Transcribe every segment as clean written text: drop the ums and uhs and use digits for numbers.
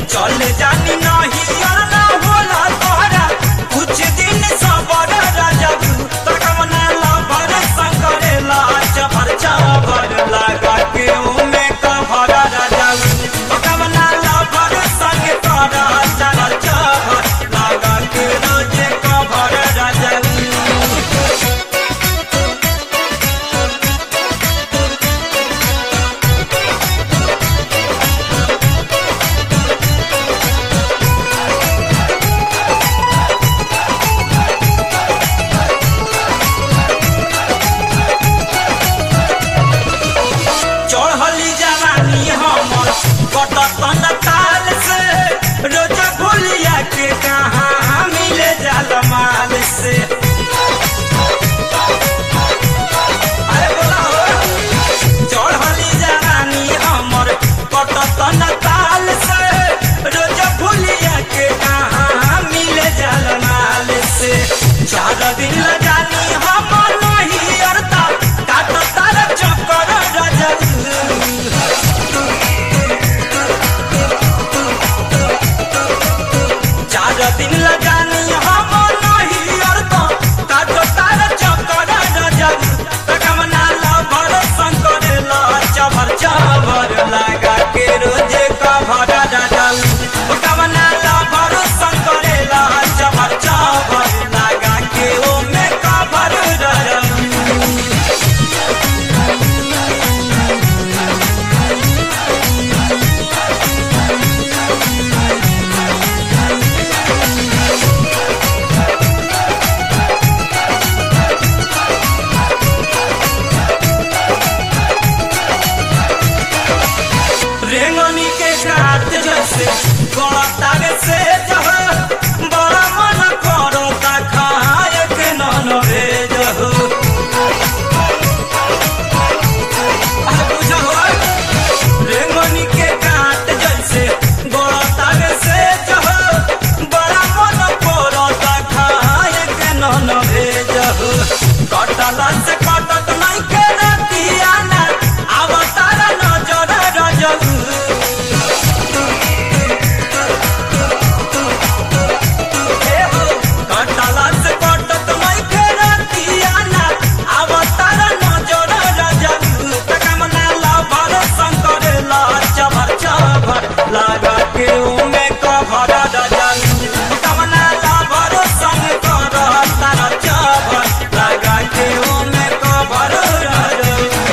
चले जानी नहीं और ना होला तोहरा कुछ दिन सबर राजा तकमना लबर संकरेला चबर चबर लगा के ओमे कभर राजा तकमना लबर संग करा चबर चबर लगा के रोजे कभर राजा चढ़ली जवानी हमर कटतन ताल से रोज भूलिया के कहाँ मिले जाल माल से अरे बोला हो चढ़ली जवानी हमर कटतन ताल से रोज भूलिया के कहाँ मिले जाल माल से 4 दिन लगानी हमर नहीं अरता काट तार चक्कर राजा 4 दिन लगानी हम नहीं अरता काट तार चक्कर राजा तकमना लबर संकरेला चबर चबर लगा के रोजे कभर राजा तकमना लबर संकरेला चबर चबर लगा के ओमे कभर राजा रेंगनी के काट जैसे गड़तावे से जह बड़ा मन करता खाए के नन भेज हो अरे बुझो रेंगनी के काट जैसे गड़तावे से जह बड़ा मन करता खाए के नन भेज हो कटला से कटत नहीं के रतिया ना अवतार नजर रजू कटला से कटत नहीं के रतिया ना अवतार नजर रजू तकमना लबर संकरेला चबर चबर लगा के ओमे कभर रजू तकमना लबर संग कर तार चबर लगा के ओमे कभर रजू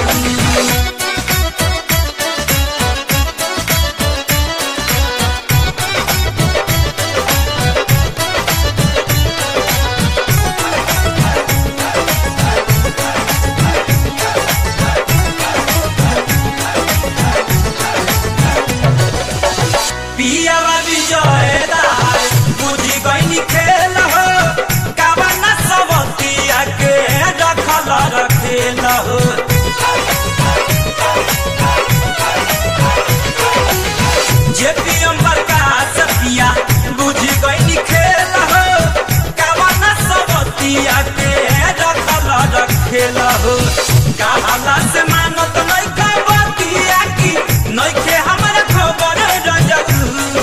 पियावा विजयदार बुझी गईनी खेल हो कावना सबतिया के रखल रखेल हो जे पियम प्रकाश पिया बुझी गईनी खेल हो कावना सबतिया के रखल रखेल हो कहाला से मानत नहीं कबतिया की नइखे हमरा खबर रजू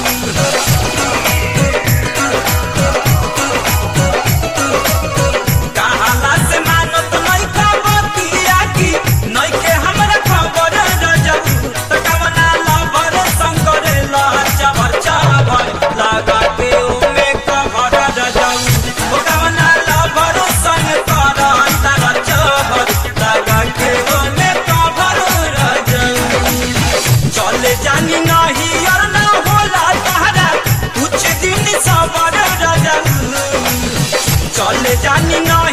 कहाला से मानत नहीं कबतिया की नइखे हमरा खबर रजू तकमना लबर संकरेला चबर चबर लगा के ओमे कभर रजू तकमना लबर संग कर तार चबर लगा के ओमे कभर रजू चले जानी नहीं और ना होला तहरा कुछ दिन सबर राजा चले जानी नहीं